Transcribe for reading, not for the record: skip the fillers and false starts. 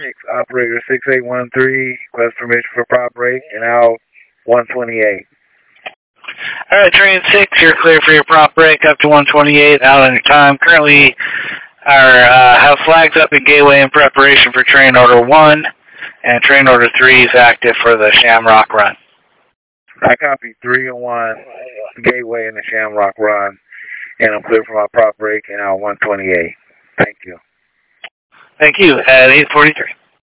Operator 6813, request permission for prop break, and out 128. Alright, train 6, you're clear for your prop break up to 128, out on your time. Currently, have flags up in gateway in preparation for train order 1, and train order 3 is active for the Shamrock run. I copy 3 and 1, gateway in the Shamrock run, and I'm clear for my prop break, and out 128. Thank you. Thank you, at 8:43.